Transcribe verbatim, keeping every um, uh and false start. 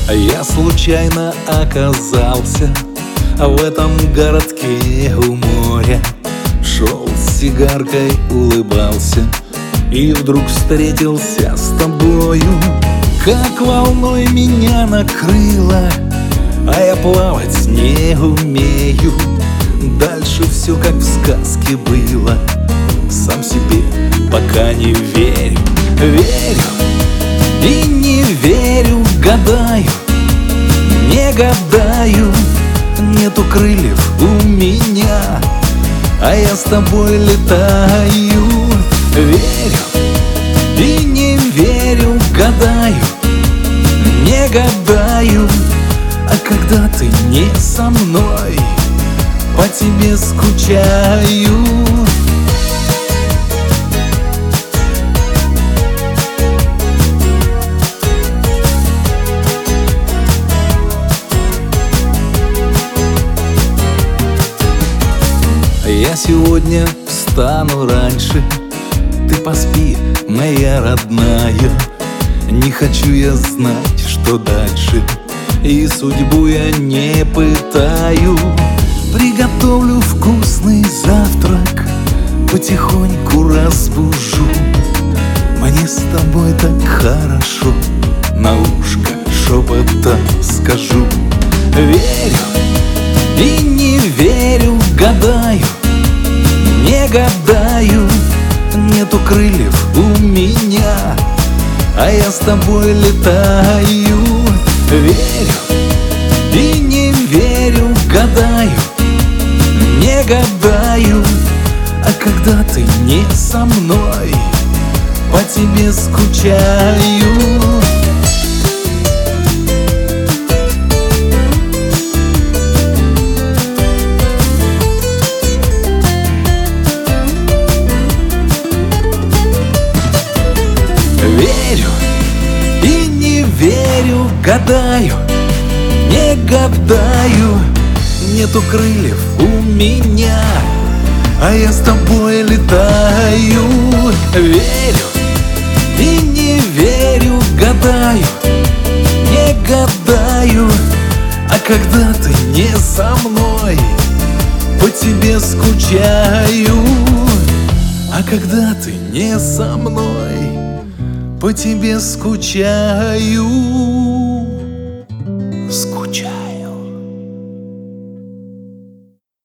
Я случайно оказался в этом городке у моря. Шел с сигаркой, улыбался, и вдруг встретился с тобою. Как волной меня накрыло, а я плавать не умею. Дальше все как в сказке было, сам себе пока не верю. Верю и не верю, гадаю, не гадаю. Нету крыльев у меня, а я с тобой летаю. Верю и не верю, гадаю, не гадаю. А когда ты не со мной, по тебе скучаю. Я сегодня встану раньше, ты поспи, моя родная. Не хочу я знать, что дальше, и судьбу я не пытаю. Приготовлю вкусный завтрак, потихоньку разбужу. Мне с тобой так хорошо, на ушко шепотом скажу. Верю и не верю, гадаю, не гадаю. Нету крыльев у меня, а я с тобой летаю. Верю и не верю, гадаю, не гадаю. А когда ты не со мной, по тебе скучаю. Верю и не верю, гадаю, не гадаю. Нету крыльев у меня, а я с тобой летаю. Верю и не верю, гадаю, не гадаю. А когда ты не со мной, по тебе скучаю. А когда ты не со мной, по тебе скучаю. Скучаю.